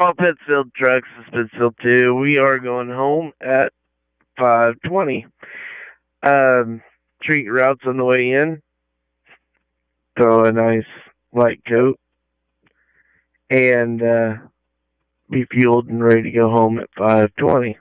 All Pittsfield trucks is Pittsfield 2. We are going home at 5:20. Treat routes on the way in. Throw a nice light coat. And be fueled and ready to go home at 5:20.